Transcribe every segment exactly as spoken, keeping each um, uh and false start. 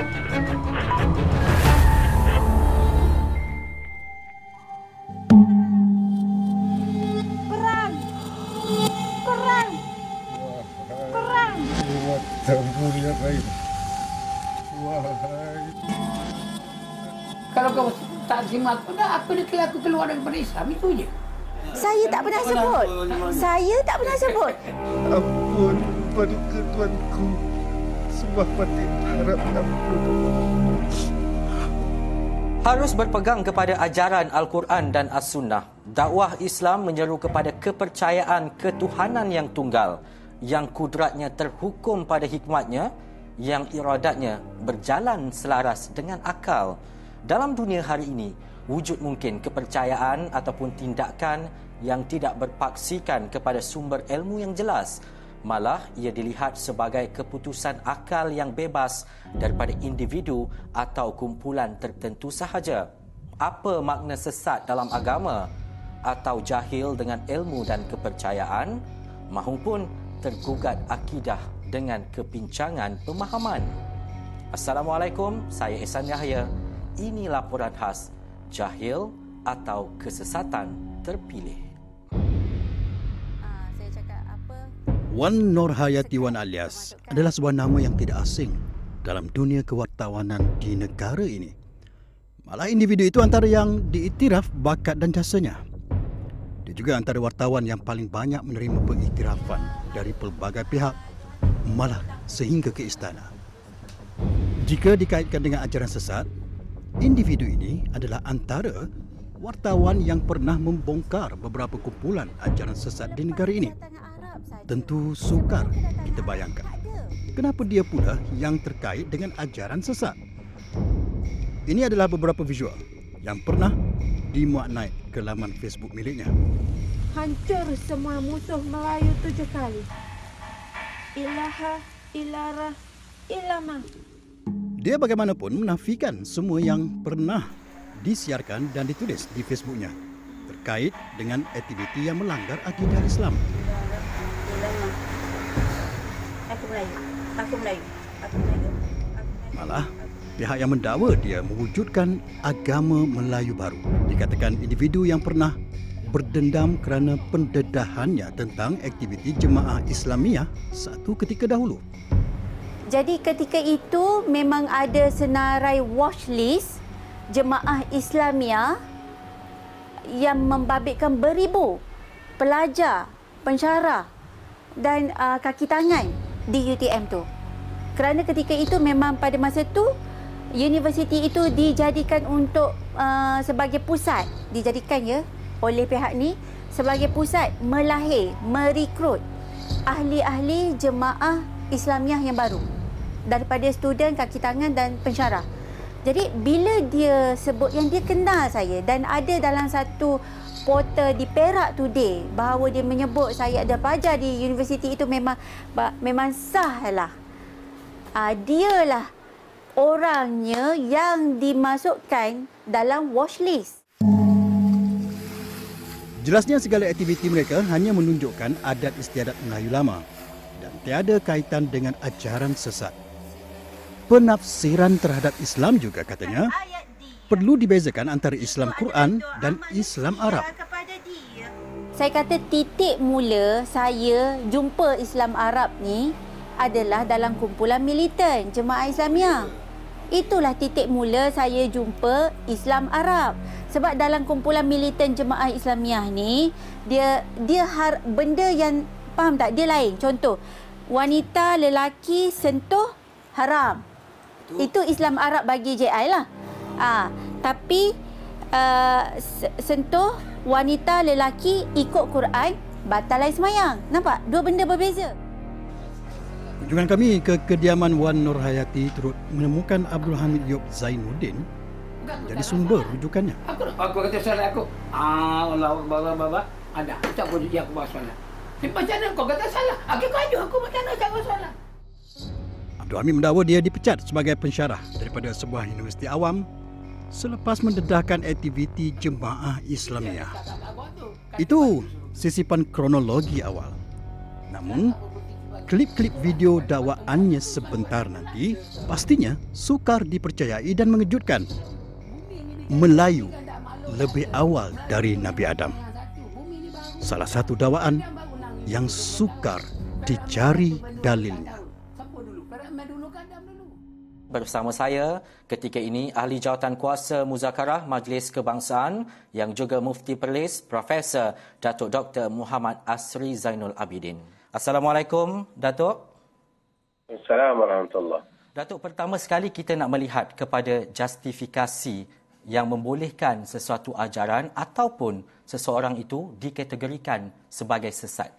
Kurang. Kurang. Kurang. Buat tamu ya baik. Wahai. Kalau kau tak terima aku, dah apa dia kira aku keluar daripada Islam, itu je. Saya tak pernah sebut. Saya tak pernah sebut. Ampun pada Tuanku. Sembah mati harap ampun. Harus berpegang kepada ajaran Al-Quran dan As-Sunnah. Dakwah Islam menyeru kepada kepercayaan ketuhanan yang tunggal, yang kudratnya terhukum pada hikmatnya, yang iradatnya berjalan selaras dengan akal. Dalam dunia hari ini, wujud mungkin kepercayaan ataupun tindakan yang tidak berpaksikan kepada sumber ilmu yang jelas. Malah ia dilihat sebagai keputusan akal yang bebas daripada individu atau kumpulan tertentu sahaja. Apa makna sesat dalam agama atau jahil dengan ilmu dan kepercayaan, mahupun tergugat akidah dengan kepincangan pemahaman. Assalamualaikum, saya Ihsan Yahya. Ini laporan khas Jahil atau Kesesatan Terpilih. Wan Nurhayati Wan Alias adalah sebuah nama yang tidak asing dalam dunia kewartawanan di negara ini. Malah individu itu antara yang diiktiraf bakat dan jasanya. Dia juga antara wartawan yang paling banyak menerima pengiktirafan dari pelbagai pihak, malah sehingga ke istana. Jika dikaitkan dengan ajaran sesat, individu ini adalah antara wartawan yang pernah membongkar beberapa kumpulan ajaran sesat di negara ini. Tentu sukar kita bayangkan kenapa dia pula yang terkait dengan ajaran sesat. Ini adalah beberapa visual yang pernah dimuat naik ke laman Facebook miliknya. Hancur semua musuh Melayu tujuh kali. Ilaha, ilara, ilama. Dia bagaimanapun menafikan semua yang pernah disiarkan dan ditulis di Facebooknya terkait dengan aktiviti yang melanggar akidah Islam. Aku Melayu. Aku Melayu. Aku Melayu. Malah, pihak yang mendakwa dia mewujudkan agama Melayu baru. Dikatakan individu yang pernah berdendam kerana pendedahannya tentang aktiviti jemaah Islamiah satu ketika dahulu. Jadi ketika itu memang ada senarai watchlist jemaah Islamiah yang membabitkan beribu pelajar, pensyarah dan uh, kaki tangan di U T M tu. Kerana ketika itu memang pada masa tu universiti itu dijadikan untuk uh, sebagai pusat, dijadikan ya oleh pihak ni sebagai pusat melahir, merekrut ahli-ahli jemaah Islamiah yang baru daripada student, kaki tangan dan pensyarah. Jadi bila dia sebut yang dia kenal saya dan ada dalam satu portal di Perak Today bahawa dia menyebut saya ada pelajar di universiti itu, memang memang sahlah. Uh, dialah orangnya yang dimasukkan dalam watchlist. Jelasnya segala aktiviti mereka hanya menunjukkan adat istiadat Melayu lama dan tiada kaitan dengan ajaran sesat. Penafsiran terhadap Islam juga katanya perlu dibezakan antara Islam Quran dan Islam Arab. Saya kata titik mula saya jumpa Islam Arab ni adalah dalam kumpulan militan Jemaah Islamiah. Itulah titik mula saya jumpa Islam Arab. Sebab dalam kumpulan militan Jemaah Islamiah ni, dia dia har, benda yang, faham tak, dia lain. Contoh, wanita lelaki sentuh haram. Itu, Itu Islam Arab bagi J I lah. Ah, tapi uh, sentuh wanita lelaki ikut Quran, batal sembahyang. Nampak? Dua benda berbeza. Kunjungan kami ke kediaman Wan Nurhayati turut menemukan Abdul Hamid Yop Zainuddin jadi sumber rujukannya. Aku aku kata solat aku. Ah, Allah Akbar baba. Ada. Tak boleh dia aku bawa solat. Macam mana kau kata salah? Aku kaju aku macam mana tak bawa solat. Abdul Hamid mendakwa dia dipecat sebagai pensyarah daripada sebuah universiti awam selepas mendedahkan aktiviti jemaah Islamiah. Itu sisipan kronologi awal. Namun, klip-klip video dakwaannya sebentar nanti pastinya sukar dipercayai dan mengejutkan. Melayu lebih awal dari Nabi Adam. Salah satu dakwaan yang sukar dicari dalilnya. Bersama saya ketika ini Ahli Jawatan Kuasa Muzakarah Majlis Kebangsaan yang juga Mufti Perlis Profesor Datuk Doktor Muhammad Asri Zainul Abidin. Assalamualaikum Datuk. Assalamualaikum warahmatullahi. Datuk, pertama sekali kita nak melihat kepada justifikasi yang membolehkan sesuatu ajaran ataupun seseorang itu dikategorikan sebagai sesat.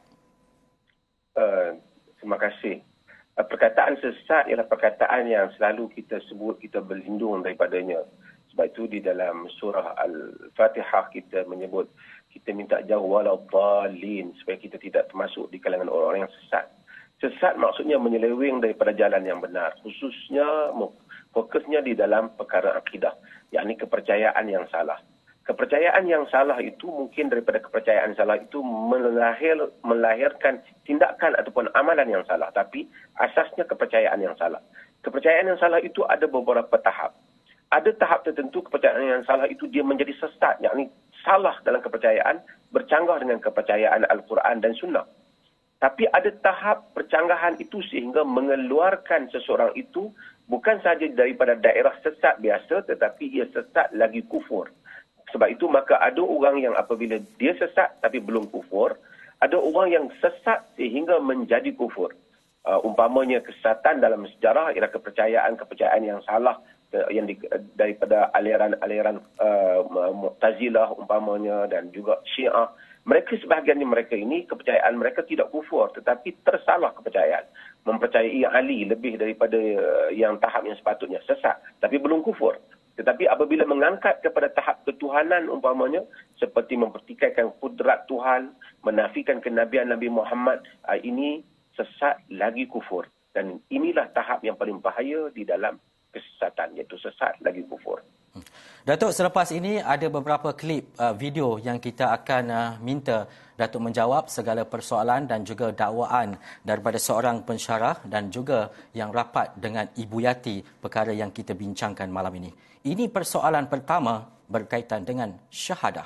Uh, terima kasih. Perkataan sesat ialah perkataan yang selalu kita sebut, kita berlindung daripadanya. Sebab itu di dalam surah Al-Fatihah kita menyebut, kita minta jauh walau dhalin, supaya kita tidak termasuk di kalangan orang-orang yang sesat. Sesat maksudnya menyeleweng daripada jalan yang benar. Khususnya, fokusnya di dalam perkara akidah, yakni kepercayaan yang salah. Kepercayaan yang salah itu mungkin daripada kepercayaan salah itu melahir, melahirkan tindakan ataupun amalan yang salah. Tapi asasnya kepercayaan yang salah. Kepercayaan yang salah itu ada beberapa tahap. Ada tahap tertentu kepercayaan yang salah itu dia menjadi sesat. Yakni salah dalam kepercayaan bercanggah dengan kepercayaan Al-Quran dan Sunnah. Tapi ada tahap percanggahan itu sehingga mengeluarkan seseorang itu bukan sahaja daripada daerah sesat biasa tetapi ia sesat lagi kufur. Sebab itu maka ada orang yang apabila dia sesat tapi belum kufur, ada orang yang sesat sehingga menjadi kufur. Uh, umpamanya kesesatan dalam sejarah ialah kepercayaan-kepercayaan yang salah uh, yang di, uh, daripada aliran-aliran uh, Mu'tazilah umpamanya dan juga Syiah. Mereka sebahagian mereka ini kepercayaan mereka tidak kufur tetapi tersalah kepercayaan. Mempercayai Ali lebih daripada uh, yang tahap yang sepatutnya, sesat tapi belum kufur. Tetapi apabila mengangkat kepada tahap ketuhanan umpamanya, seperti mempertikaikan kudrat Tuhan, menafikan kenabian Nabi Muhammad, ini sesat lagi kufur. Dan inilah tahap yang paling bahaya di dalam kesesatan, iaitu sesat lagi kufur. Datuk, selepas ini ada beberapa klip uh, video yang kita akan uh, minta Datuk menjawab segala persoalan dan juga dakwaan daripada seorang pensyarah dan juga yang rapat dengan Ibu Yati perkara yang kita bincangkan malam ini. Ini persoalan pertama berkaitan dengan syahadah.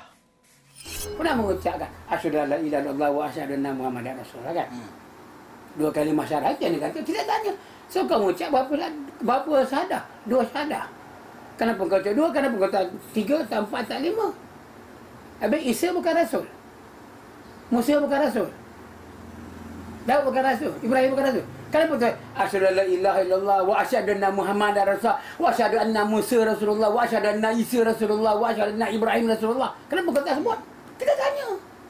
Pernah mengucapkan asyhadu an la ilaha illallah wa asyhadu anna muhammadar rasulullah kan? Hmm. Dua kalimah syahadat yang dikata kita tanya. So kamu ucap berapa berapa syahadah? Dua syahadah. Kenapa kau ucap dua? Kenapa kau tak tiga, tak empat, tak lima? Habis Isa bukan rasul. Musa bukan rasul. Daud bukan rasul. Ibrahim bukan rasul. Kenapa tu? Asyhadu an la ilaha illallah wa asyhadu anna muhammadar rasulullah wa asyhadu anna Musa rasulullah wa asyhadu anna Isa rasulullah wa asyhadu anna Ibrahim rasulullah. Kenapa kau tak sebut? Kita tanya.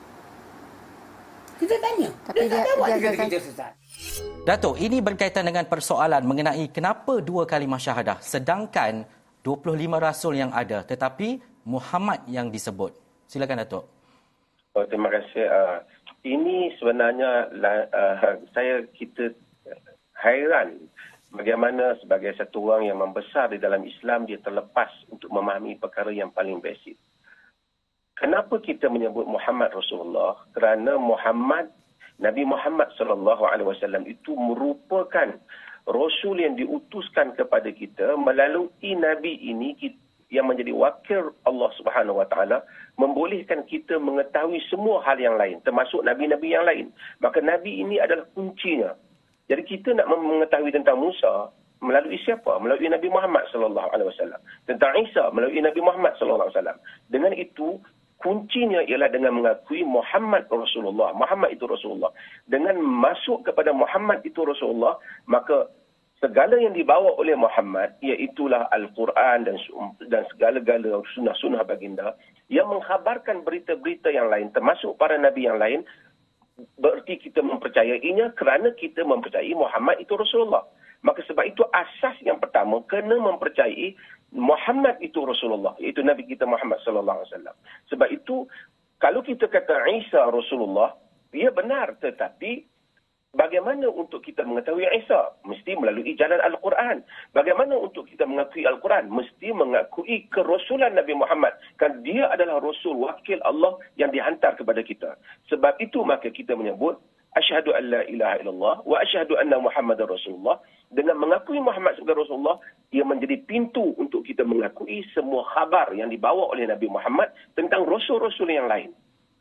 Kita tanya. Tapi dia, dia, dia, dia, dia kita sesat. Datuk, ini berkaitan dengan persoalan mengenai kenapa dua kalimah syahadah sedangkan dua puluh lima rasul yang ada tetapi Muhammad yang disebut. Silakan Datuk. Oh, terima kasih. Uh, ini sebenarnya uh, saya kita hairan bagaimana sebagai satu orang yang membesar di dalam Islam dia terlepas untuk memahami perkara yang paling basic. Kenapa kita menyebut Muhammad Rasulullah? Kerana Muhammad, Nabi Muhammad sallallahu alaihi wasallam itu merupakan Rasul yang diutuskan kepada kita melalui Nabi ini yang menjadi wakil Allah Subhanahu Wa Taala membolehkan kita mengetahui semua hal yang lain termasuk Nabi-Nabi yang lain. Maka Nabi ini adalah kuncinya. Jadi kita nak mengetahui tentang Musa melalui siapa? Melalui Nabi Muhammad sallallahu alaihi wasallam. Tentang Isa melalui Nabi Muhammad sallallahu alaihi wasallam. Dengan itu kuncinya ialah dengan mengakui Muhammad Rasulullah. Muhammad itu Rasulullah. Dengan masuk kepada Muhammad itu Rasulullah, maka segala yang dibawa oleh Muhammad iaitulah Al-Quran dan dan segala-gala sunnah-sunnah baginda yang mengkhabarkan berita-berita yang lain termasuk para nabi yang lain. Berarti kita mempercayainya kerana kita mempercayai Muhammad itu Rasulullah. Maka sebab itu asas yang pertama kena mempercayai Muhammad itu Rasulullah, iaitu Nabi kita Muhammad sallallahu alaihi wasallam. Sebab itu kalau kita kata Isa Rasulullah, ia benar, tetapi bagaimana untuk kita mengetahui Isa? Mesti melalui jalan Al-Quran. Bagaimana untuk kita mengakui Al-Quran? Mesti mengakui kerasulan Nabi Muhammad. Kan dia adalah Rasul wakil Allah yang dihantar kepada kita. Sebab itu maka kita menyebut asyhadu an la ilaha illallah wa asyhadu anna Muhammadar Rasulullah. Dengan mengakui Muhammad sebagai Rasulullah, ia menjadi pintu untuk kita mengakui semua khabar yang dibawa oleh Nabi Muhammad tentang rasul-rasul yang lain.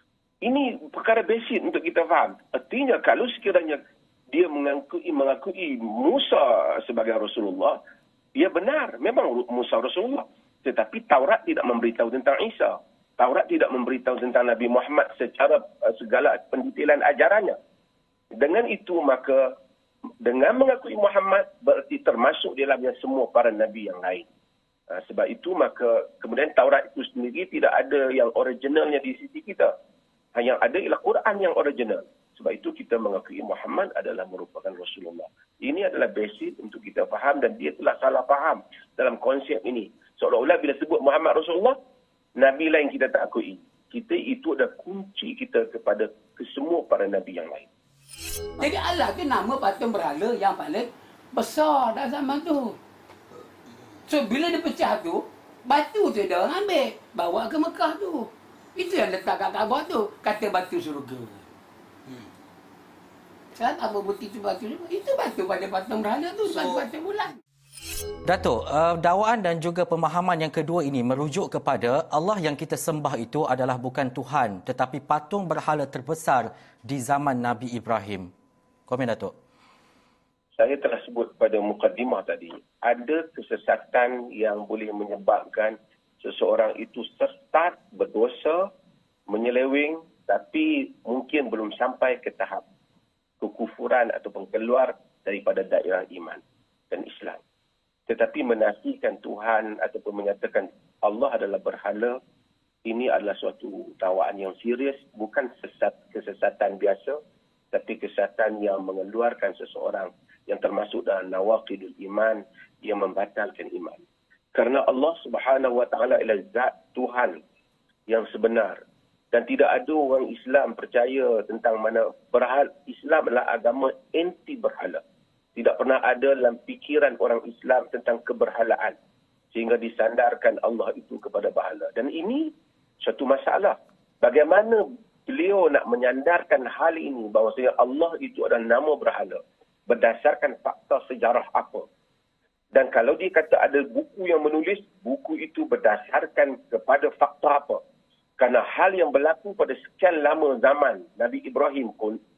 Ini perkara basic untuk kita faham. Artinya kalau sekiranya dia mengakui, mengakui Musa sebagai Rasulullah, ia benar, memang Musa Rasulullah. Tetapi Taurat tidak memberitahu tentang Isa. Taurat tidak memberitahu tentang Nabi Muhammad secara uh, segala pendetailan ajarannya. Dengan itu maka dengan mengakui Muhammad berarti termasuk di dalamnya semua para Nabi yang lain. Uh, sebab itu maka kemudian Taurat itu sendiri tidak ada yang originalnya di sisi kita. Yang ada ialah Quran yang original. Sebab itu kita mengakui Muhammad adalah merupakan Rasulullah. Ini adalah basic untuk kita faham dan dia telah salah faham dalam konsep ini. Seolah-olah bila sebut Muhammad Rasulullah, Nabi lain kita tak akui. Kita itu adalah kunci kita kepada kesemua para Nabi yang lain. Jadi Allah tu nama patung berhala yang paling besar dalam zaman tu. So bila dia pecah tu, batu tu dia orang ambil, bawa ke Mekah tu. Itu yang letak kat Kaabah tu, kata batu surga. Hmm. Sekarang apa bukti tu batu surga? Itu batu pada patung berhala tu, so, batu bulan. Datuk, uh, dakwaan dan juga pemahaman yang kedua ini merujuk kepada Allah yang kita sembah itu adalah bukan Tuhan, tetapi patung berhala terbesar di zaman Nabi Ibrahim. Komen, Datuk. Saya telah sebut pada mukadimah tadi, ada kesesatan yang boleh menyebabkan seseorang itu sesat, berdosa, menyeleweng, tapi mungkin belum sampai ke tahap kekufuran ataupun keluar daripada daerah iman dan Islam. Tetapi menafikan Tuhan ataupun menyatakan Allah adalah berhala, ini adalah suatu dakwaan yang serius, bukan sesat, kesesatan biasa, tapi kesesatan yang mengeluarkan seseorang yang termasuk dalam nawaqidul iman, yang membatalkan iman. Kerana Allah Subhanahu Wa Taala ialah zat Tuhan yang sebenar dan tidak ada orang Islam percaya tentang mana berhala. Islam adalah agama anti berhala. Tidak pernah ada dalam fikiran orang Islam tentang keberhalaan sehingga disandarkan Allah itu kepada berhala. Dan ini satu masalah. Bagaimana beliau nak menyandarkan hal ini bahawasanya Allah itu adalah nama berhala berdasarkan fakta sejarah apa? Dan kalau dia kata ada buku yang menulis, buku itu berdasarkan kepada fakta apa? Kerana hal yang berlaku pada sekian lama zaman Nabi Ibrahim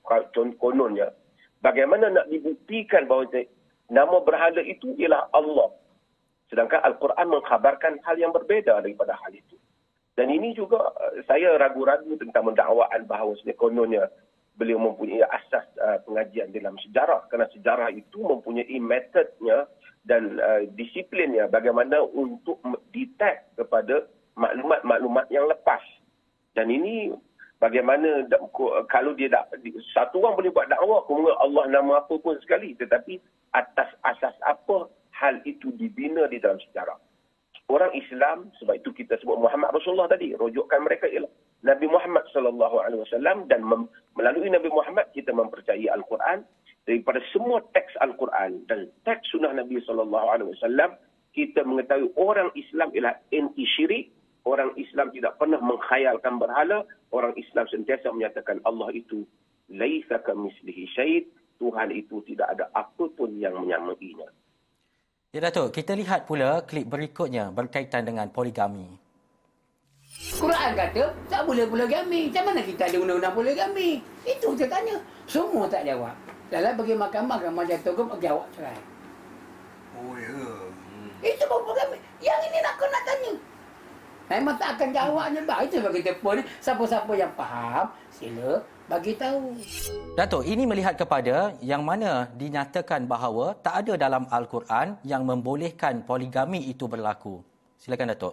kononnya, bagaimana nak dibuktikan bahawa nama berhala itu ialah Allah. Sedangkan Al-Quran mengkhabarkan hal yang berbeza daripada hal itu. Dan ini juga saya ragu-ragu tentang mendakwaan bahawa kononnya beliau mempunyai asas uh, pengajian dalam sejarah. Kerana sejarah itu mempunyai metodnya dan uh, disiplinnya bagaimana untuk detect kepada maklumat-maklumat yang lepas. Dan ini bagaimana kalau dia dak, satu orang boleh buat dakwah kemudian Allah nama apa pun sekali, tetapi atas asas apa hal itu dibina di dalam sejarah. Orang Islam, sebab itu kita sebut Muhammad Rasulullah tadi, rujukan mereka ialah Nabi Muhammad sallallahu alaihi wasallam, dan mem- melalui Nabi Muhammad kita mempercayai Al-Quran. Daripada semua teks Al-Quran dan teks sunnah Nabi sallallahu alaihi wasallam, kita mengetahui orang Islam ialah anti syirik. Orang Islam tidak pernah mengkhayalkan berhala. Orang Islam sentiasa menyatakan Allah itu laisa kamitslihi syai', Tuhan itu tidak ada apa pun yang menyamainya. Ya, Datuk, kita lihat pula klip berikutnya berkaitan dengan poligami. Quran kata tak boleh poligami. Macam mana kita ada undang-undang poligami? Itu saya tanya. Semua tak jawab. Dalam pergi mahkamah, mahkamah jatuh ke jawab cerai. Oh ya. Hmm. Itu baru poligami. Yang ini nak kena tanya. Memang tak akan jawabnya. Bah, itu bagi kita pun. Siapa-siapa yang faham, sila bagi tahu. Datuk, ini melihat kepada yang mana dinyatakan bahawa tak ada dalam Al-Quran yang membolehkan poligami itu berlaku. Silakan, Datuk.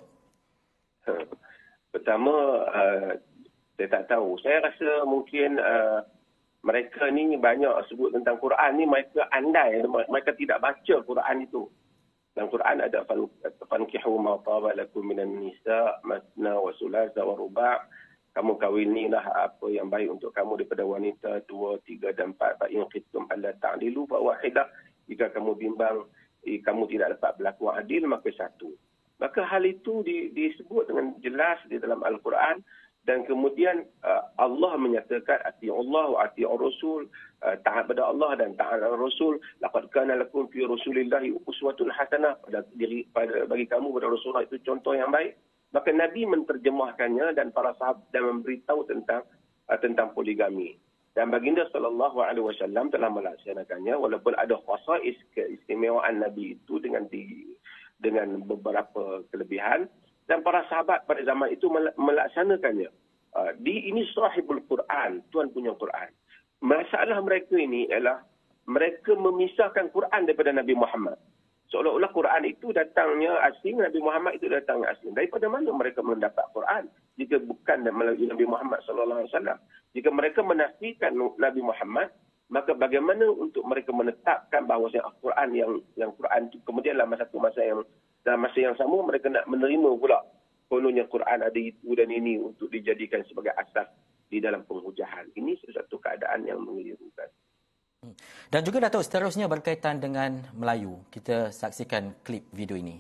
Pertama, uh, saya tak tahu. Saya rasa mungkin uh, mereka ni banyak sebut tentang Quran ni, mereka andai. Mereka tidak baca Quran itu. Dalam Quran ada fankihu ma taba lakum minan nisa masna wa sulasa wa ruba'. Kamu kawinilah apa yang baik untuk kamu daripada wanita dua, tiga dan empat. Fa in khiftum alla ta'dilu fa wahidah. Jika kamu bimbang eh, kamu tidak dapat berlaku adil, maka satu. Maka hal itu di, disebut dengan jelas di dalam Al-Quran, Dan kemudian uh, Allah menyatakan ati'ullah wa ati'ur rasul, uh, taat pada Allah dan taat pada Rasul. Laqad kana lakum fi rasulillahi uswatun hasanah, pada diri pada bagi kamu pada Rasulullah itu contoh yang baik. Maka Nabi menterjemahkannya dan para sahabat dan memberitahu tentang uh, tentang poligami. Dan baginda sallallahu alaihi wasallam telah melaksanakannya walaupun ada khasais keistimewaan Nabi itu dengan di, dengan beberapa kelebihan. Dan para sahabat pada zaman itu melaksanakannya. Uh, di ini sahibul Quran, Tuhan punya Quran. Masalah mereka ini ialah mereka memisahkan Quran daripada Nabi Muhammad. Seolah-olah Quran itu datangnya asing, Nabi Muhammad itu datangnya asing. Daripada mana mereka mendapat Quran jika bukan melalui Nabi Muhammad sallallahu alaihi wasallam? Jika mereka menafikan Nabi Muhammad, maka bagaimana untuk mereka menetapkan bahawa Al-Quran yang yang Quran itu kemudian dalam satu masa yang dalam masa yang sama mereka nak menerima pula kononnya Quran ada itu dan ini untuk dijadikan sebagai asas di dalam penghujahan. Ini sesuatu keadaan yang mengelirukan. Dan juga Datuk, seterusnya berkaitan dengan Melayu. Kita saksikan klip video ini.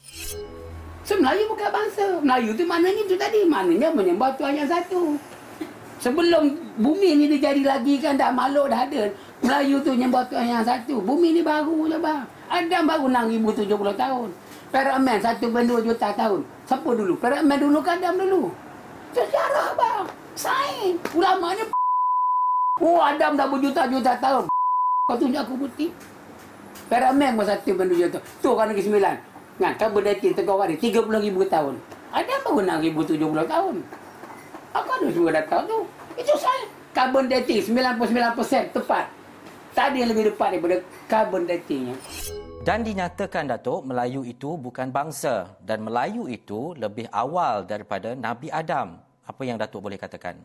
So, Melayu bukan bangsa. Melayu tu maknanya itu tadi. Maknanya menyembah Tuhan yang satu. Sebelum bumi ni dijadi lagi kan dah makhluk dah ada. Melayu tu menyembah Tuhan yang satu. Bumi ni baru je bang. Adam baru enam ribu tujuh puluh tahun. Perak Man satu koma dua juta tahun. Siapa dulu? Perak Man dulu kan Adam dulu. Sejarah bang. Sains. Ulamanya oh Adam dah berjuta-juta tahun. Kau tunjuk aku bukti. Perak Man pun satu koma dua juta. Tu kan lagi sembilan. Kan carbon dating tegak hari tiga puluh ribu tahun. Adam baru enam ribu tujuh puluh tahun. Aku ada semua data tu. Itu sains. Carbon dating sembilan puluh sembilan peratus tepat. Tak ada yang lebih tepat daripada carbon datingnya. Dan dinyatakan, Datuk, Melayu itu bukan bangsa dan Melayu itu lebih awal daripada Nabi Adam. Apa yang Datuk boleh katakan?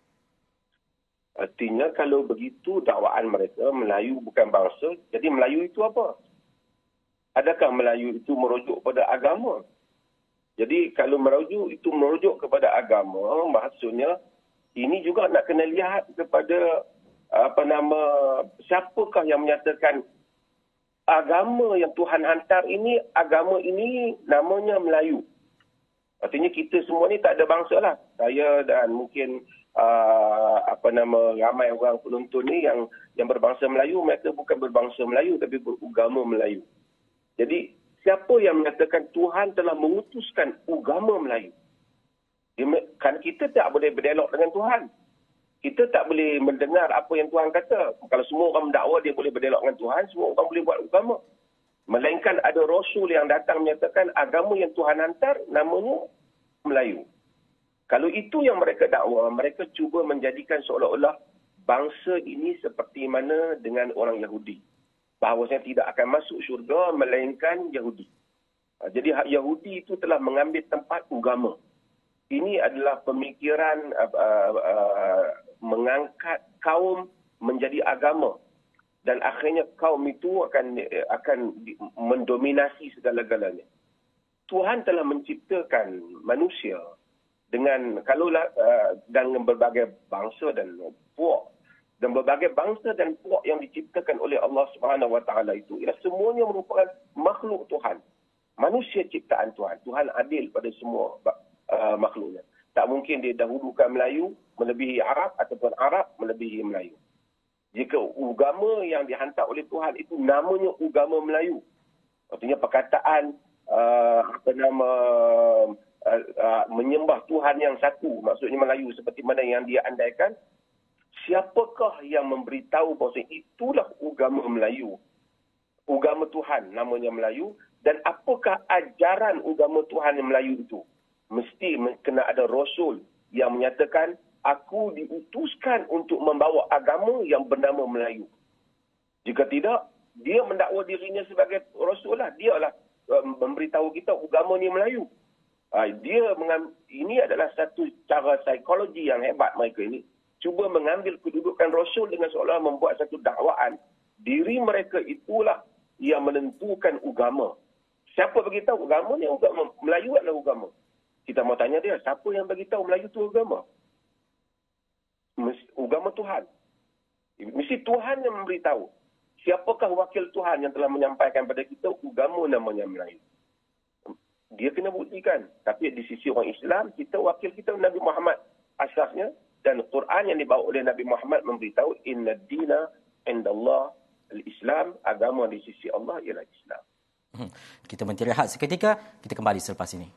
Artinya kalau begitu dakwaan mereka, Melayu bukan bangsa, jadi Melayu itu apa? Adakah Melayu itu merujuk pada agama? Jadi kalau merujuk itu merujuk kepada agama, maksudnya ini juga nak kena lihat kepada apa nama, siapakah yang menyatakan agama yang Tuhan hantar ini, agama ini namanya Melayu. Artinya kita semua ni tak ada bangsa lah. Saya dan mungkin uh, apa nama ramai orang penonton ni yang yang berbangsa Melayu, mereka bukan berbangsa Melayu tapi beragama Melayu. Jadi siapa yang menyatakan Tuhan telah mengutuskan agama Melayu? Kan kita tak boleh berdialog dengan Tuhan. Kita tak boleh mendengar apa yang Tuhan kata. Kalau semua orang mendakwa dia boleh berdialog dengan Tuhan, semua orang boleh buat agama. Melainkan ada Rasul yang datang menyatakan agama yang Tuhan hantar namanya Melayu. Kalau itu yang mereka dakwa, mereka cuba menjadikan seolah-olah bangsa ini seperti mana dengan orang Yahudi. Bahawasanya tidak akan masuk syurga melainkan Yahudi. Jadi Yahudi itu telah mengambil tempat agama. Ini adalah pemikiran uh, uh, uh, mengangkat kaum menjadi agama dan akhirnya kaum itu akan akan mendominasi segala-galanya. Tuhan telah menciptakan manusia dengan kalaulah uh, dengan berbagai bangsa dan puak dan berbagai bangsa dan puak yang diciptakan oleh Allah Subhanahu Wa Taala itu ialah semuanya merupakan makhluk Tuhan. Manusia ciptaan Tuhan. Tuhan adil pada semua Uh, makhluknya. Tak mungkin dia dahulukan Melayu melebihi Arab ataupun Arab melebihi Melayu. Jika agama yang dihantar oleh Tuhan itu namanya agama Melayu. Artinya perkataan uh, apa nama uh, uh, menyembah Tuhan yang satu, maksudnya Melayu seperti mana yang dia andaikan. Siapakah yang memberitahu bahawa itulah agama Melayu? Agama Tuhan namanya Melayu dan apakah ajaran agama Tuhan yang Melayu itu? Mesti kena ada Rasul yang menyatakan aku diutuskan untuk membawa agama yang bernama Melayu. Jika tidak, dia mendakwa dirinya sebagai Rasul lah. Dia lah um, memberitahu kita agama ni Melayu. Uh, dia mengam- ini adalah satu cara psikologi yang hebat mereka ini. Cuba mengambil kedudukan Rasul dengan seolah membuat satu dakwaan. Diri mereka itulah yang menentukan agama. Siapa beritahu agama ni agama Melayu adalah agama. Kita mau tanya dia, siapa yang bagi tahu Melayu itu agama? Agama Tuhan. Mesti Tuhan yang memberitahu. Siapakah wakil Tuhan yang telah menyampaikan pada kita agama namanya Melayu? Dia kena buktikan. Tapi di sisi orang Islam, kita wakil kita Nabi Muhammad asasnya, dan Quran yang dibawa oleh Nabi Muhammad memberitahu inna dina indallah al-Islam, agama di sisi Allah ialah Islam. Hmm. Kita beristirahat seketika, kita kembali selepas ini.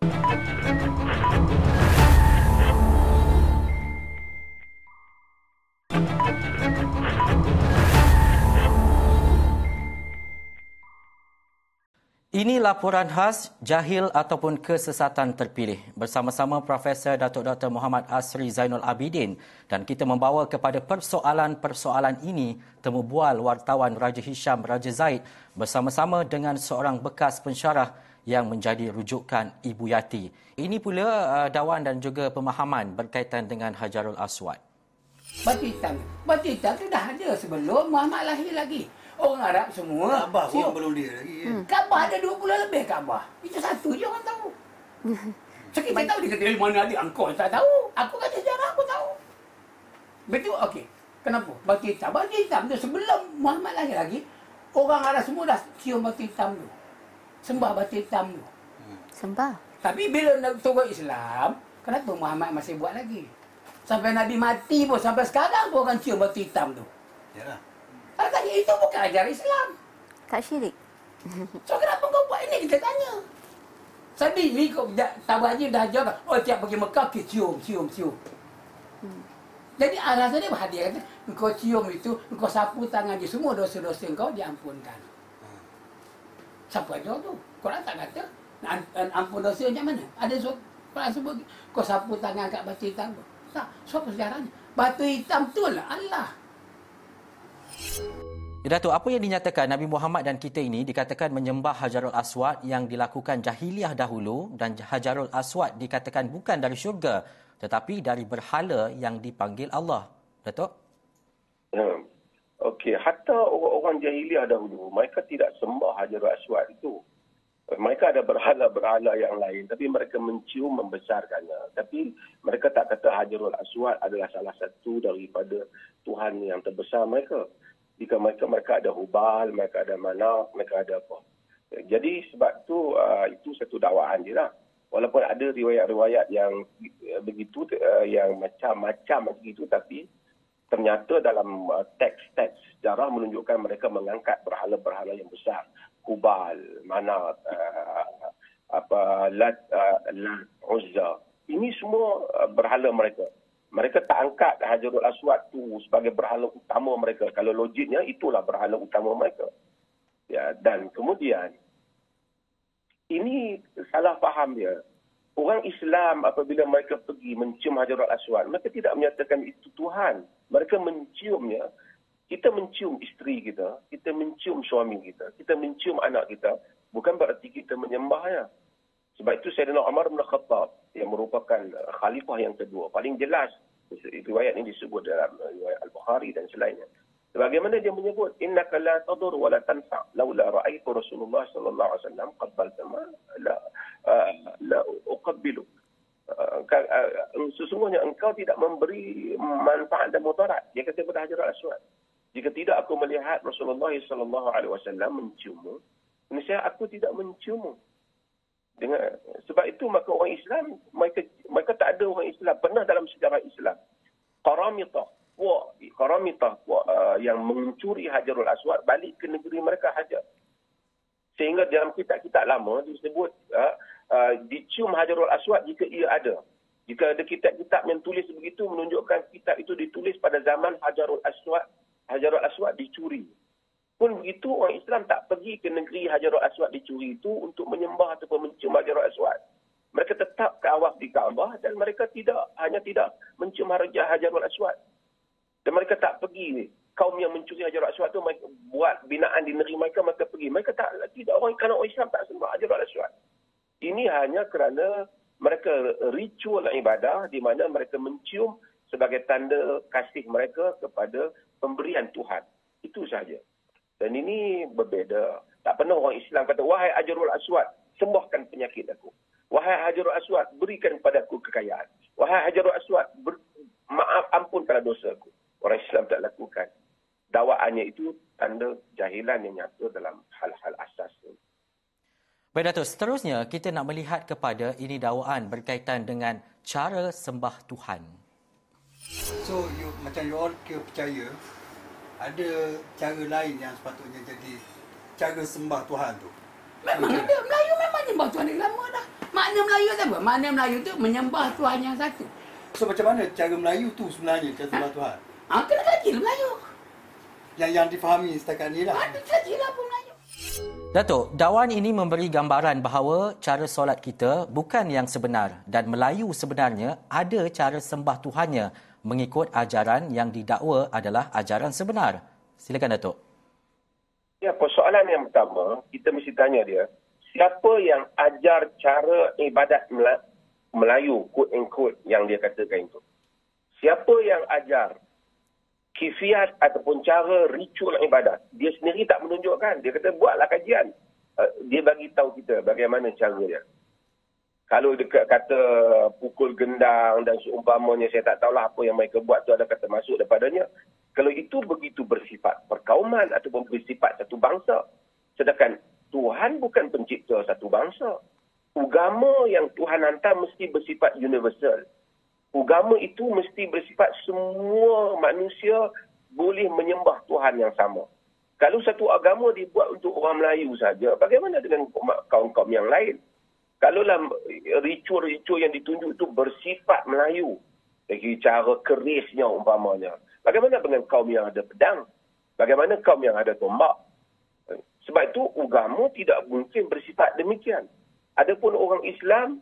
Ini laporan khas jahil ataupun kesesatan terpilih bersama-sama Profesor Datuk Doktor Muhammad Asri Zainul Abidin, dan kita membawa kepada persoalan-persoalan ini temu bual wartawan Raja Hisham Raja Zaid bersama-sama dengan seorang bekas pensyarah yang menjadi rujukan Ibu Yati. Ini pula uh, dakwaan dan juga pemahaman berkaitan dengan Hajarul Aswad. Batu hitam. Batu hitam tu dah ada sebelum Muhammad lahir lagi. Orang Arab semua. Kaabah pun belum dia lagi. Hmm. Kaabah ada dua puluh lebih Kaabah. Itu satu je orang tahu. So kita tahu dia kata, eh, mana ada engkau tak tahu. Aku kata sejarah aku tahu. Betul? Okey. Kenapa? Batu hitam. Batu hitam tu sebelum Muhammad lahir lagi, orang Arab semua dah cium batu hitam tu. Sembah batu hitam tu. Sembah. Tapi bila nak turun Islam, kenapa Muhammad masih buat lagi? Sampai Nabi mati pun, sampai sekarang pun orang cium batu hitam tu. Yalah. Kalau tanya, itu bukan ajaran Islam. Tak syirik. So kenapa kau buat ini, kita tanya. Sambil ni kau Tabah Haji dah ajar, oh tiap pergi Mekah, kita cium, cium, cium. Hmm. Jadi alasan dia berhadiah kata, kau cium itu, kau sapu tangan dia, semua dosa-dosa kau diampunkan. Siapa ajar tu? Quran tak kata, ampun dosa macam mana? Ada so, Quran sebut, kau sapu tangan kat batu hitam tu. Tak, siapa sejarahnya? Batu hitam tu lah Allah. Ya, Datuk, apa yang dinyatakan Nabi Muhammad dan kita ini dikatakan menyembah Hajarul Aswad yang dilakukan jahiliah dahulu, dan Hajarul Aswad dikatakan bukan dari syurga tetapi dari berhala yang dipanggil Allah. Datuk? Ya. Okey, hatta orang-orang jahiliah dahulu, mereka tidak sembah Hajarul Aswad itu. Mereka ada berhala-berhala yang lain, tapi mereka mencium membesarkannya. Tapi mereka tak kata Hajarul Aswad adalah salah satu daripada Tuhan yang terbesar mereka. Jika mereka mereka ada Hubal, mereka ada Manaf, mereka ada apa. Jadi sebab tu uh, itu satu dakwaan dia lah. Walaupun ada riwayat-riwayat yang uh, begitu, uh, yang macam-macam begitu, tapi ternyata dalam uh, teks-teks sejarah menunjukkan mereka mengangkat berhala-berhala yang besar. Hubal, Manaf, uh, apa, Lat, uh, Lat, Uzza. Ini semua uh, berhala mereka. Mereka tak angkat Hajarul Aswad tu sebagai berhala utama mereka. Kalau logiknya, itulah berhala utama mereka. Ya, dan kemudian, ini salah faham dia. Orang Islam apabila mereka pergi mencium Hajarul Aswad, mereka tidak menyatakan itu Tuhan. Mereka menciumnya. Kita mencium isteri kita, kita mencium suami kita, kita mencium anak kita, bukan berarti kita menyembahnya. Sebab itu Sayyidina Umar bin Khattab yang merupakan khalifah yang kedua, paling jelas riwayat ini disebut dalam riwayat Al-Bukhari dan selainnya. Sebagaimana dia menyebut, innaka la tadur wa la tanfa laula ra'aitu Rasulullah sallallahu alaihi wasallam qabbalta ma la la uqabbilu. Sesungguhnya engkau tidak memberi manfaat dan mudarat. Dia kata kepada Hajarul Aswad, jika tidak aku melihat Rasulullah sallallahu alaihi wasallam menciummu, nescaya aku tidak menciummu. Dengan, sebab itu maka orang Islam, mereka mereka tak ada orang Islam pernah dalam sejarah Islam Qaramitah, puak Qaramitah puak, uh, yang mencuri Hajarul Aswad balik ke negeri mereka Hajar. Sehingga dalam kitab-kitab lama disebut uh, uh, dicium Hajarul Aswad jika ia ada. Jika ada kitab-kitab yang tulis begitu, menunjukkan kitab itu ditulis pada zaman Hajarul Aswad Hajarul Aswad dicuri. Pun begitu, orang Islam tak pergi ke negeri Hajarul Aswad dicuri itu untuk menyembah ataupun mencium Hajarul Aswad. Mereka tetap kawaf di Kaabah dan mereka tidak hanya tidak mencium Hajarul Aswad. Dan mereka tak pergi, kaum yang mencuri Hajarul Aswad itu mereka buat binaan di negeri mereka, mereka pergi. Mereka tak, tidak orang, kerana orang Islam tak sembah Hajarul Aswad. Ini hanya kerana mereka ritual ibadah di mana mereka mencium sebagai tanda kasih mereka kepada pemberian Tuhan. Itu sahaja. Dan ini berbeza. Tak pernah orang Islam kata, wahai Hajarul Aswad, sembuhkan penyakit aku. Wahai Hajarul Aswad, berikan kepada aku kekayaan. Wahai Hajarul Aswad, ber- maaf ampunkanlah dosa aku. Orang Islam tak lakukan. Dakwaannya itu tanda jahilan yang nyata dalam hal-hal asas. Baik Datuk, seterusnya kita nak melihat kepada ini dakwaan berkaitan dengan cara sembah Tuhan. So, you, macam you all kira percaya, ada cara lain yang sepatutnya jadi cara sembah Tuhan tu? Memang Macam ada. Melayu memang menyembah Tuhan dari lama dah. Makna Melayu tu apa? Makna Melayu tu menyembah Tuhan yang satu. So, macam mana cara Melayu tu sebenarnya cara sembah ha? Tuhan? Ha, kena kaji lah Melayu. Yang yang difahami setakat ni lah. Ada kaji lah pun Melayu. Datuk, dakwaan ini memberi gambaran bahawa cara solat kita bukan yang sebenar dan Melayu sebenarnya ada cara sembah Tuhannya mengikut ajaran yang didakwa adalah ajaran sebenar. Silakan Datuk. Ya, persoalan yang pertama, kita mesti tanya dia, siapa yang ajar cara ibadat Melayu, quote and quote, yang dia katakan itu? Siapa yang ajar kifiat ataupun cara ritual ibadat? Dia sendiri tak menunjukkan. Dia kata, buatlah kajian. Uh, dia bagi tahu kita bagaimana cara dia. Kalau dekat kata pukul gendang dan seumpamanya, saya tak tahulah apa yang mereka buat tu ada kata masuk daripadanya. Kalau itu begitu bersifat perkauman ataupun bersifat satu bangsa. Sedangkan Tuhan bukan pencipta satu bangsa. Agama yang Tuhan hantar mesti bersifat universal. Agama itu mesti bersifat semua manusia boleh menyembah Tuhan yang sama. Kalau satu agama dibuat untuk orang Melayu saja, bagaimana dengan kaum-kaum yang lain? Kalaulah ritual-ritual yang ditunjuk itu bersifat Melayu, dari cara kerisnya umpamanya, bagaimana dengan kaum yang ada pedang? Bagaimana kaum yang ada tombak? Sebab itu agama tidak mungkin bersifat demikian. Adapun orang Islam,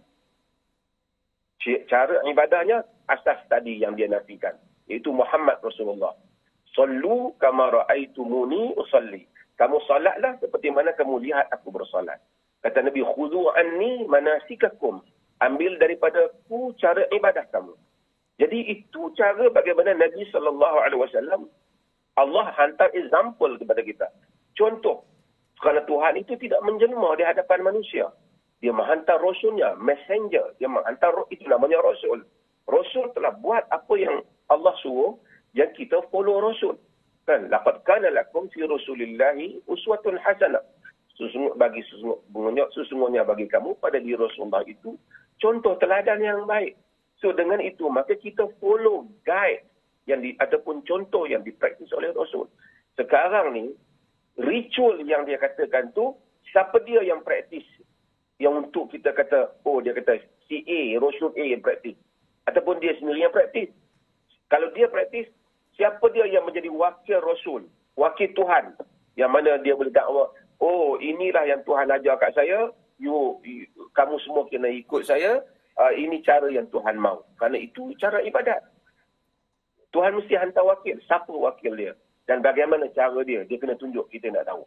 cara ibadahnya asas tadi yang dia nafikan, iaitu Muhammad Rasulullah. Sallu kama ra'aitumuni usalli. Kamu salatlah seperti mana kamu lihat aku bersalat. Kata Nabi, khudhu anni manasikakum. Ambil daripada aku cara ibadah kamu. Jadi itu cara bagaimana Nabi sallallahu alaihi wasallam, Allah hantar example kepada kita. Contoh, kerana Tuhan itu tidak menjelma di hadapan manusia. Dia menghantar rasulnya, messenger. Dia menghantar, itu namanya rasul. Rasul telah buat apa yang Allah suruh, yang kita follow rasul. Kan? Laqad kana lakum fi rasulillahi uswatun hasanah. Sesungguhnya bagi sesungguhnya, sesungguhnya bagi kamu pada diri Rasulullah itu contoh teladan yang baik. So dengan itu maka kita follow guide yang di, ataupun contoh yang dipraktis oleh Rasul. Sekarang ni ritual yang dia katakan tu, siapa dia yang praktis? Yang untuk kita kata, oh dia kata si A, Rasul A yang praktis. Ataupun dia sendiri yang praktis. Kalau dia praktis, siapa dia yang menjadi wakil Rasul? Wakil Tuhan. Yang mana dia boleh dakwa, oh inilah yang Tuhan ajar kat saya, you, you kamu semua kena ikut saya, uh, ini cara yang Tuhan mahu. Kerana itu cara ibadat. Tuhan mesti hantar wakil. Siapa wakil dia? Dan bagaimana cara dia? Dia kena tunjuk, kita nak tahu.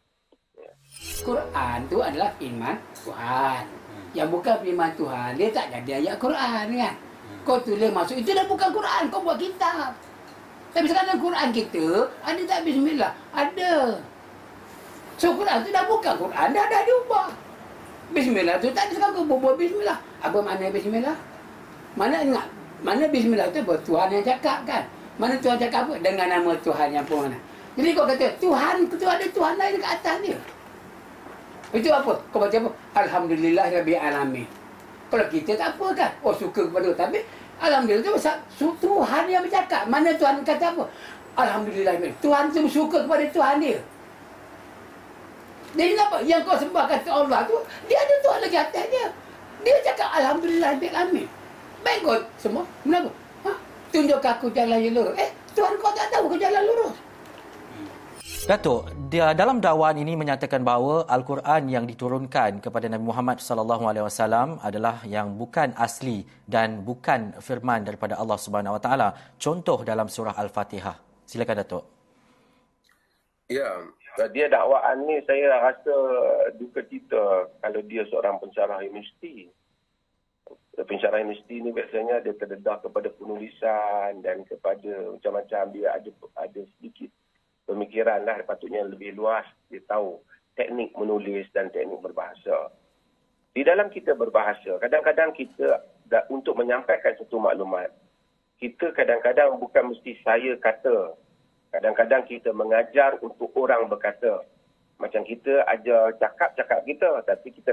Quran tu adalah firman Tuhan. Yang bukan firman Tuhan, dia tak jadi ayat Quran kan. Kau tulis masuk, itu dah bukan Quran, kau buat kitab. Tapi sekarang Quran kita, ada tak bismillah? Ada. So Quran tu dah bukan Quran, dah dah diubah. Bismillah tu tak ada sekarang kau buat bismillah. Apa makna bismillah? Mana ingat? Mana bismillah tu buat Tuhan yang cakap kan? Mana Tuhan cakap apa? Dengan nama Tuhan yang pun mana. Jadi kau kata, Tuhan tu ada Tuhan lain dekat atas dia. Itu apa? Kau baca apa? Alhamdulillah Rabbil Alamin. Kalau kita tak apa kan? Oh suka kepada tu. Tapi Alhamdulillah tu Tuhan yang bercakap. Mana Tuhan kata apa? Alhamdulillah. Tuhan tu suka kepada Tuhan dia. Jadi kenapa? Yang kau sembah kata Allah tu, dia ada Tuhan lagi atas dia. Dia cakap Alhamdulillah Rabbil Alamin. Baik kau semua. Kenapa? Ha? Tunjuk aku jalan yang lurus. Eh, Tuhan kau tak tahu ke jalan lurus? Datuk, dia dalam dakwaan ini menyatakan bahawa Al-Quran yang diturunkan kepada Nabi Muhammad sallallahu alaihi wasallam adalah yang bukan asli dan bukan firman daripada Allah Subhanahu wa taala. Contoh dalam surah Al-Fatihah. Silakan Datuk. Ya, dia dakwaan ni saya rasa duka cita kalau dia seorang pensyarah universiti. Pensyarah universiti ni biasanya dia terdedah kepada penulisan dan kepada macam-macam, dia ada ada sedikit pemikiran lah, patutnya lebih luas. Dia tahu teknik menulis dan teknik berbahasa. Di dalam kita berbahasa, kadang-kadang kita untuk menyampaikan satu maklumat, kita kadang-kadang bukan mesti saya kata. Kadang-kadang kita mengajar untuk orang berkata. Macam kita ajar cakap-cakap kita, tapi kita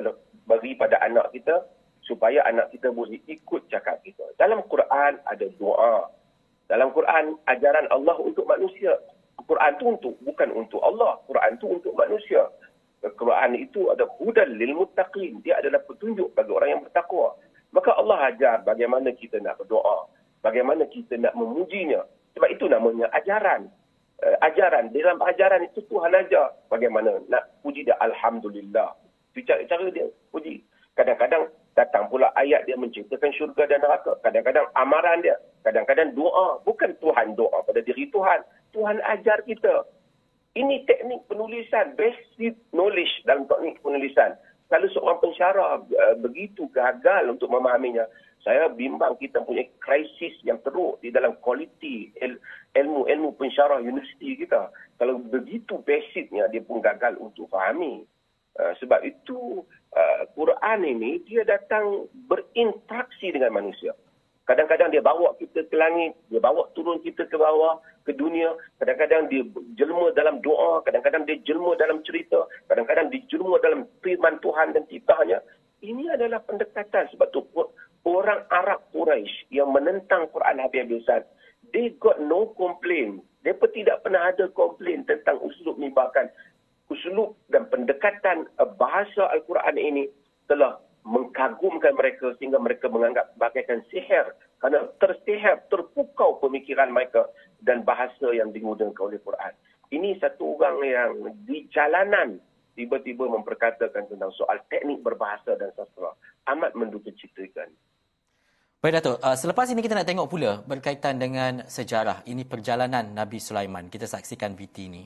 bagi pada anak kita supaya anak kita boleh ikut cakap kita. Dalam Quran ada doa. Dalam Quran ajaran Allah untuk manusia. Quran tu untuk bukan untuk Allah. Quran tu untuk manusia. Quran itu ada hudan lil muttaqin. Dia adalah petunjuk bagi orang yang bertakwa. Maka Allah ajar bagaimana kita nak berdoa, bagaimana kita nak memujinya. Sebab itu namanya ajaran. Uh, ajaran. Dalam ajaran itu Tuhan ajar bagaimana nak puji dia. Alhamdulillah. Itu cara, cara dia puji. Kadang-kadang datang pula ayat dia menciptakan syurga dan neraka. Kadang-kadang amaran dia. Kadang-kadang doa. Bukan Tuhan doa pada diri Tuhan. Tuhan ajar kita. Ini teknik penulisan. Basic knowledge dalam teknik penulisan. Kalau seorang pensyarah uh, begitu gagal untuk memahaminya, saya bimbang kita punya krisis yang teruk di dalam kualiti il, ilmu-ilmu pensyarah universiti kita. Kalau begitu basicnya dia pun gagal untuk fahami. Uh, sebab itu uh, Quran ini dia datang berinteraksi dengan manusia. Kadang-kadang dia bawa kita ke langit, dia bawa turun kita ke bawah, ke dunia. Kadang-kadang dia jelma dalam doa, kadang-kadang dia jelma dalam cerita, kadang-kadang dia jelma dalam firman Tuhan dan titahnya. Ini adalah pendekatan. Sebab tu orang Arab Quraisy yang menentang Quran habis-habisan, they got no complaint. Mereka tidak pernah ada komplain tentang uslub mimbakan. Uslub dan pendekatan bahasa Al-Quran ini telah mengkagumkan mereka sehingga mereka menganggap bagaikan sihir kerana tersihir, terpukau pemikiran mereka dan bahasa yang digunakan oleh Quran. Ini satu orang yang di jalanan tiba-tiba memperkatakan tentang soal teknik berbahasa dan sastra. Amat menduka citakan. Baik Datuk, uh, selepas ini kita nak tengok pula berkaitan dengan sejarah. Ini perjalanan Nabi Sulaiman. Kita saksikan V T ini.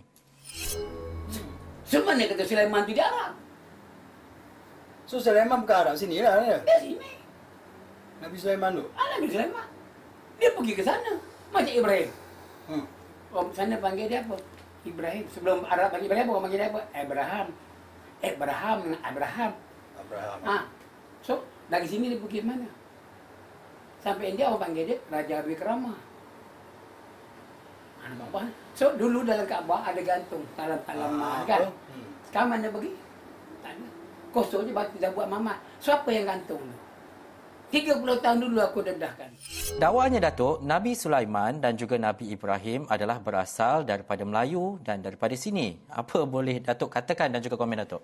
Sebenarnya kata Sulaiman tu dia Arab. So Sulaiman bukan Arab sini lah dia. Dia sini. Nabi Sulaiman tu. Ah, Nabi Sulaiman. Dia pergi ke sana. Macam Ibrahim. Hmm. Orang sana panggil dia apa? Ibrahim. Sebelum Arab panggil Ibrahim, orang panggil dia apa? Abraham. Abraham dengan Abraham. Abraham. Ah. So, dari sini dia pergi mana? Sampai India orang panggil dia Raja Wikrama. Mana bapa? So, dulu dalam Kaabah ada gantung talam-talam ah, kan. Hmm. Sekarang mana pergi? Tak ada. Kosong je batu dah buat mamat. So apa yang gantung tu? tiga puluh tahun dulu aku dedahkan. Dakwaannya Datuk, Nabi Sulaiman dan juga Nabi Ibrahim adalah berasal daripada Melayu dan daripada sini. Apa boleh Datuk katakan dan juga komen Datuk?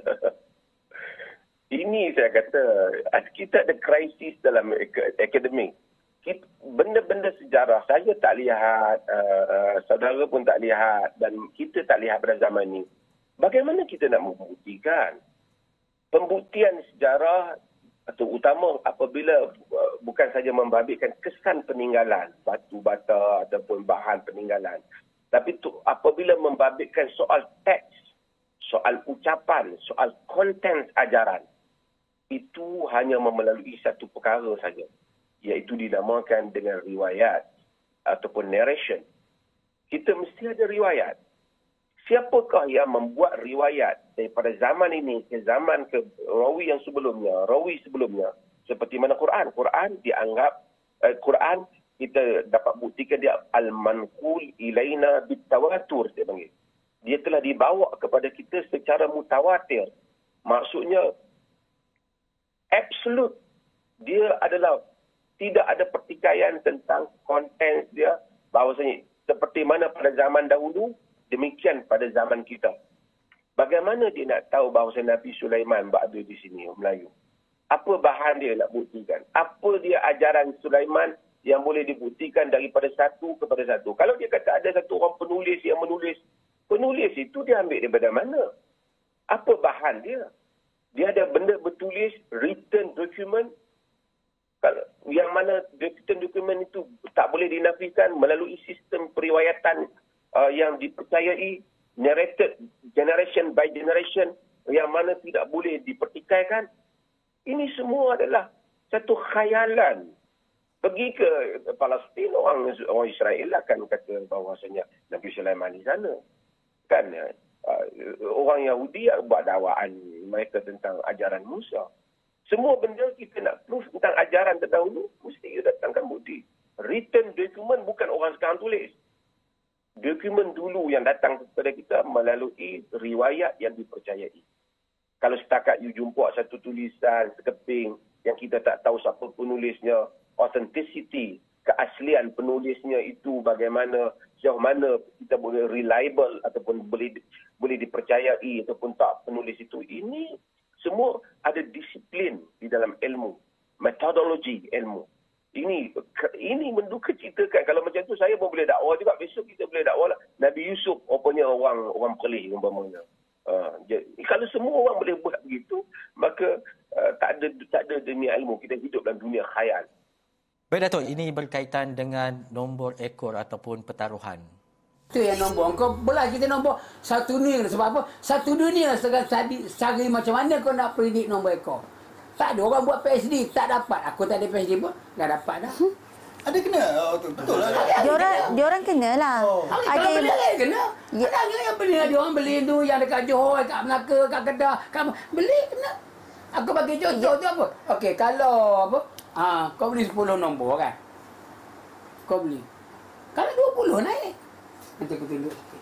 Ini saya kata, kita ada krisis dalam akademik. Benda-benda sejarah, saya tak lihat, uh, saudara pun tak lihat dan kita tak lihat pada zaman ini. Bagaimana kita nak membuktikan? Pembuktian sejarah terutama apabila uh, bukan saja membabitkan kesan peninggalan, batu bata ataupun bahan peninggalan. Tapi tu, apabila membabitkan soal teks, soal ucapan, soal konten ajaran, itu hanya melalui satu perkara saja, iaitu dinamakan dengan riwayat ataupun narration. Kita mesti ada riwayat. Siapakah yang membuat riwayat daripada zaman ini ke zaman ke rawi yang sebelumnya, rawi sebelumnya, seperti mana Quran. Quran dianggap, eh, Quran kita dapat buktikan dia al-manqul ilaina bitawatur, dia panggil. Dia telah dibawa kepada kita secara mutawatir. Maksudnya, absolut. Dia adalah, tidak ada pertikaian tentang konten dia, bahawasanya seperti mana pada zaman dahulu, demikian pada zaman kita. Bagaimana dia nak tahu bahawa Nabi Sulaiman berada di sini, orang Melayu? Apa bahan dia nak buktikan? Apa dia ajaran Sulaiman yang boleh dibuktikan daripada satu kepada satu? Kalau dia kata ada satu orang penulis yang menulis, penulis itu dia ambil daripada mana? Apa bahan dia? Dia ada benda bertulis, written document, yang mana written document itu tak boleh dinafikan melalui sistem periwayatan Uh, yang dipercayai, narrated generation by generation, yang mana tidak boleh dipertikaikan. Ini semua adalah satu khayalan. Pergi ke Palestin, orang, orang Israel akan kata bahawasanya Nabi Sulaiman di sana. Kan, uh, orang Yahudi buat dakwaan mereka tentang ajaran Musa. Semua benda kita nak proof tentang ajaran terdahulu, mesti kita datangkan bukti. Written document bukan orang sekarang tulis. Dokumen dulu yang datang kepada kita melalui riwayat yang dipercayai. Kalau setakat you jumpa satu tulisan sekeping yang kita tak tahu siapa penulisnya, authenticity, keaslian penulisnya itu bagaimana, sejauh mana kita boleh reliable ataupun boleh boleh dipercayai ataupun tak penulis itu. Ini semua ada disiplin di dalam ilmu, metodologi ilmu. Ini ini menduka ceritakan kalau macam tu saya pun boleh dakwah juga. Besok kita boleh dakwah lah. Nabi Yusuf rupanya orang orang pelih umpamanya. Uh, jadi, kalau semua orang boleh buat begitu, maka uh, tak ada tak ada dunia ilmu. Kita hidup dalam dunia khayal. Baik Datuk, ini berkaitan dengan nombor ekor ataupun pertaruhan. Itu yang nombor. Kau belah kita nombor satu dunia. Sebab apa? Satu dunia sekarang cari macam mana kau nak predict nombor ekor. Tak ada orang buat P H D, tak dapat. Aku tak ada P H D pun, tak dapat dah. Hmm? Ada kena? Oh, betul, betul lah. Diorang, diorang kena lah. Oh. Ada Kalau beli lain kena. Ya. Ada yang beli, ada orang beli tu yang dekat Johor, kat Melaka, kat Kedah. Kat... Beli kena. Aku bagi contoh tu apa? Okey, kalau apa? Ha, kau beli sepuluh nombor kan? Kau beli. Kalau dua puluh naik. Nanti aku tunjuk sikit.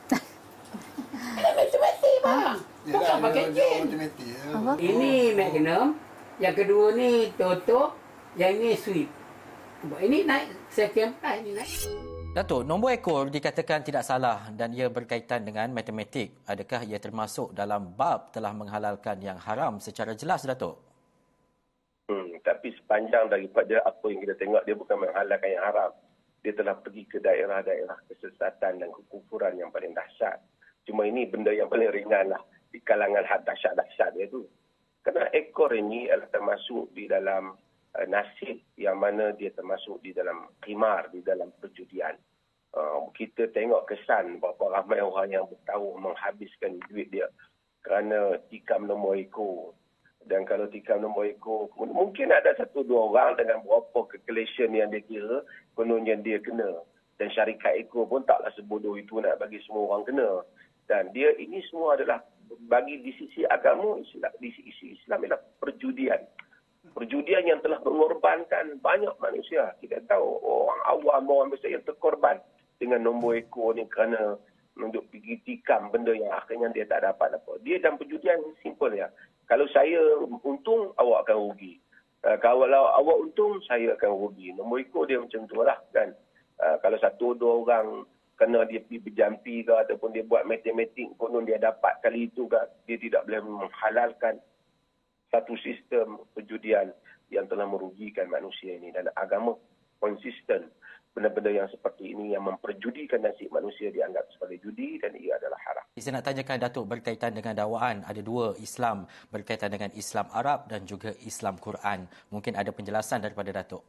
Ada matematik bang. Bukan pakai jen. Ini Magnum. Yang kedua ni Toto. Yang ini Sweep. Ini naik second price. Ini naik. Datuk, nombor ekor dikatakan tidak salah dan ia berkaitan dengan matematik. Adakah ia termasuk dalam bab telah menghalalkan yang haram secara jelas, Datuk? Hmm, tapi sepanjang daripada apa yang kita tengok, dia bukan menghalalkan yang haram. Dia telah pergi ke daerah-daerah kesesatan dan kekufuran yang paling dahsyat. Cuma ini benda yang paling ringan lah di kalangan had dahsyat-dahsyat dia tu. Kerana ekor ini adalah termasuk di dalam uh, nasib yang mana dia termasuk di dalam qimar, di dalam perjudian. Uh, kita tengok kesan berapa ramai orang yang bertaruh menghabiskan duit dia kerana tikam nombor ekor. Dan kalau tikam nombor ekor, mungkin ada satu dua orang dengan berapa calculation yang dia kira, kononnya dia kena. Dan syarikat ekor pun taklah sebodoh itu nak bagi semua orang kena. Dan dia ini semua adalah bagi di sisi agama Islam, di sisi Islam adalah perjudian. Perjudian yang telah mengorbankan banyak manusia. Kita tahu orang awam, orang besar yang terkorban dengan nombor ekor ni kerana untuk pergi tikam benda yang akhirnya dia tak dapat apa. Dia dan perjudian simple ya. Kalau saya untung, awak akan rugi. Uh, kalau awak untung, saya akan rugi. Nombor ekor dia macam tu lah kan. Uh, kalau satu dua orang kena dia pergi berjampi ke ataupun dia buat matematik, konon dia dapat kali itu ke, dia tidak boleh menghalalkan satu sistem perjudian yang telah merugikan manusia ini. Dan agama konsisten. Benda-benda yang seperti ini yang memperjudikan nasib manusia dianggap sebagai judi dan ia adalah haram. Saya nak tanyakan Datuk berkaitan dengan dakwaan. Ada dua Islam berkaitan dengan Islam Arab dan juga Islam Quran. Mungkin ada penjelasan daripada Datuk.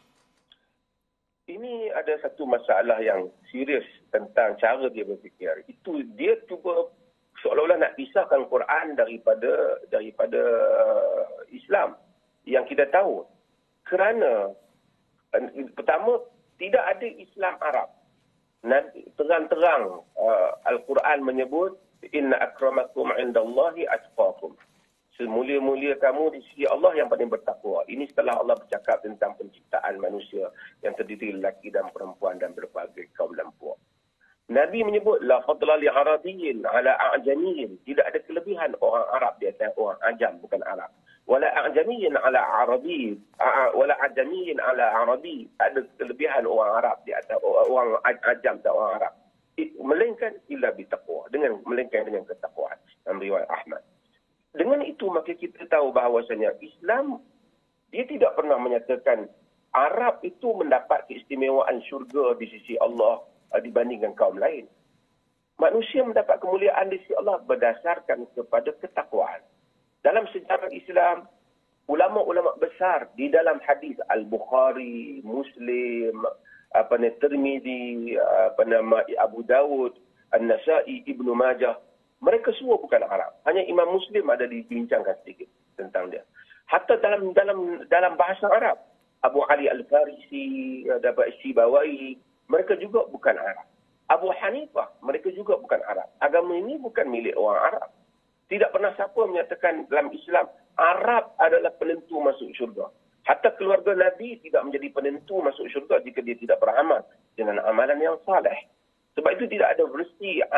Ini ada satu masalah yang serius tentang cara dia berfikir. Itu dia cuba seolah-olah nak pisahkan Quran daripada daripada Islam yang kita tahu. Kerana pertama, tidak ada Islam Arab. Terang-terang uh, Al-Quran menyebut inna akramakum indallahi atqakum. Semulia-mulia kamu di sisi Allah yang paling bertakwa. Ini setelah Allah bercakap tentang penciptaan manusia yang terdiri lelaki dan perempuan dan berbagai kaum dan puak. Nabi menyebut la fadla li arabiyyin ala a'jamiyyin. Tidak ada kelebihan orang Arab di atas orang Ajam, bukan Arab. Wala a'jamiyyin ala arabi, wala ajamiyyin ala arabi. Ada kelebihan orang Arab di atas orang Ajam dan orang Arab. Melainkan illa bitaqwa, dengan melainkan dengan ketakwaan. Dalam riwayat Ahmad. Dengan itu maka kita tahu bahawasanya Islam dia tidak pernah menyatakan Arab itu mendapat keistimewaan syurga di sisi Allah dibandingkan kaum lain. Manusia mendapat kemuliaan di sisi Allah berdasarkan kepada ketakwaan. Dalam sejarah Islam, ulama-ulama besar di dalam hadis Al-Bukhari, Muslim, apa nama Tirmizi, apa nama Abu Dawud, An-Nasa'i, Ibnu Majah, mereka semua bukan Arab. Hanya Imam Muslim ada dibincangkan sedikit tentang dia. Hatta dalam dalam dalam bahasa Arab, Abu Ali Al-Farisi, dapat Sibawai, mereka juga bukan Arab. Abu Hanifah, mereka juga bukan Arab. Agama ini bukan milik orang Arab. Tidak pernah siapa menyatakan dalam Islam, Arab adalah penentu masuk syurga. Hatta keluarga Nabi tidak menjadi penentu masuk syurga jika dia tidak beramal dengan amalan yang saleh. Sebab itu tidak ada versi Arab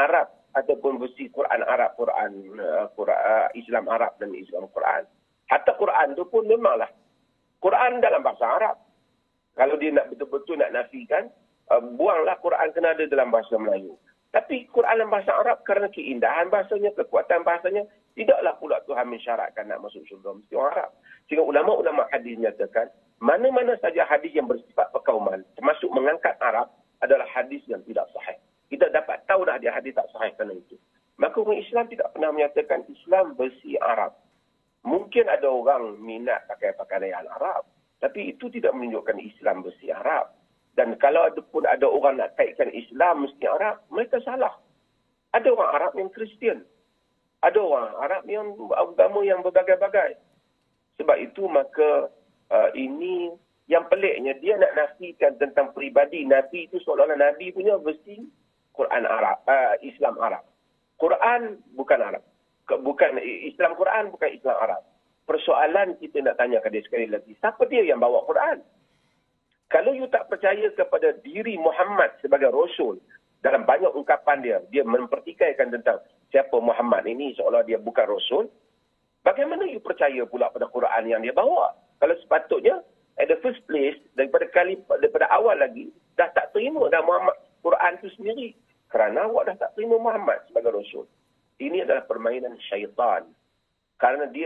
ataupun versi Quran Arab, Quran, uh, Quran uh, Islam Arab dan Islam Quran. Hatta Quran tu pun memanglah Quran dalam bahasa Arab. Kalau dia nak betul-betul nak nafikan, uh, buanglah Quran kena ada dalam bahasa Melayu. Tapi Quran dalam bahasa Arab kerana keindahan bahasanya, kekuatan bahasanya, tidaklah pula Tuhan mensyaratkan nak masuk syurga mesti orang Arab. Sehingga ulama-ulama hadis nyatakan, mana-mana saja hadis yang bersifat perkauman, termasuk mengangkat Arab, adalah hadis yang tidak sahih. Kita dapat tahu dah dia hadis tak sahih kerana itu. Maka orang Islam tidak pernah menyatakan Islam versi Arab. Mungkin ada orang minat pakai pakaian Arab, tapi itu tidak menunjukkan Islam versi Arab. Dan kalau ada pun ada orang nak kaitkan Islam mesti Arab, mereka salah. Ada orang Arab yang Kristian. Ada orang Arab yang agama yang berbagai-bagai. Sebab itu maka uh, ini yang peliknya, dia nak nafikan tentang peribadi Nabi itu seolah-olah Nabi punya versi Quran Arab, uh, Islam Arab. Quran bukan Arab. Bukan Islam Quran, bukan Islam Arab. Persoalan kita nak tanya ke dia sekali lagi, siapa dia yang bawa Quran? Kalau you tak percaya kepada diri Muhammad sebagai Rasul, dalam banyak ungkapan dia, dia mempertikaikan tentang siapa Muhammad ini seolah dia bukan Rasul, bagaimana you percaya pula pada Quran yang dia bawa? Kalau sepatutnya, at the first place, daripada kali daripada awal lagi, dah tak terima dah Muhammad Quran itu sendiri. Kerana awak dah tak terima Muhammad sebagai Rasul. Ini adalah permainan syaitan. Kerana dia,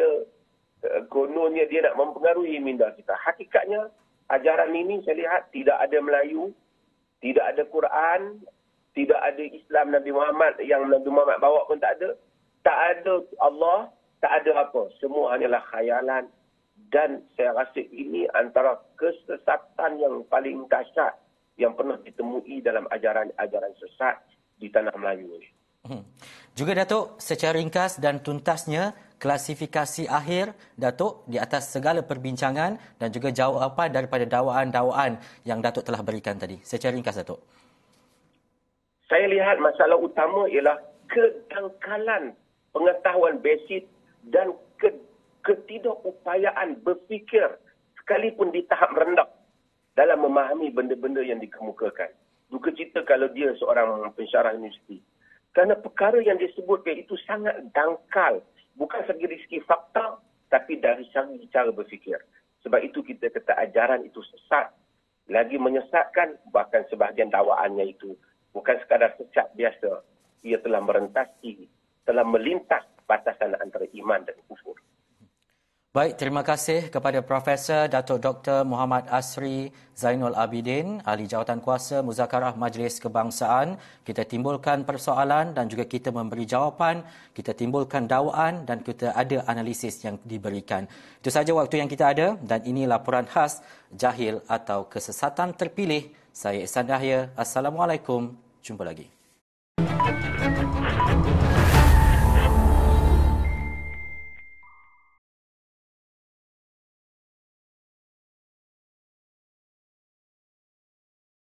kononnya dia nak mempengaruhi minda kita. Hakikatnya, ajaran ini saya lihat tidak ada Melayu, tidak ada Quran, tidak ada Islam Nabi Muhammad yang Nabi Muhammad bawa pun tak ada. Tak ada Allah, tak ada apa. Semua hanyalah khayalan. Dan saya rasa ini antara kesesatan yang paling dahsyat yang pernah ditemui dalam ajaran-ajaran sesat di tanah Melayu ini. Hmm. Juga Datuk, secara ringkas dan tuntasnya, klasifikasi akhir Datuk di atas segala perbincangan dan juga jawapan daripada dakwaan-dakwaan yang Datuk telah berikan tadi. Secara ringkas Datuk. Saya lihat masalah utama ialah kedangkalan pengetahuan basic dan ke, ketidakupayaan berfikir sekalipun di tahap rendah dalam memahami benda-benda yang dikemukakan. Duka cita kalau dia seorang pensyarah universiti. Kerana perkara yang disebutkan itu sangat dangkal. Bukan dari segi fakta, tapi dari segi cara berfikir. Sebab itu kita kata ajaran itu sesat. Lagi menyesatkan, bahkan sebahagian dakwaannya itu bukan sekadar sesat biasa. Ia telah merentasi, telah melintas batasan antara iman dan kufur. Baik, terima kasih kepada Profesor Datuk Doktor Muhammad Asri Zainul Abidin, Ahli Jawatan Kuasa Muzakarah Majlis Kebangsaan. Kita timbulkan persoalan dan juga kita memberi jawapan, kita timbulkan dakwaan dan kita ada analisis yang diberikan. Itu saja waktu yang kita ada dan ini laporan khas Jahil atau Kesesatan Terpilih. Saya Ihsan Dahya. Assalamualaikum. Jumpa lagi.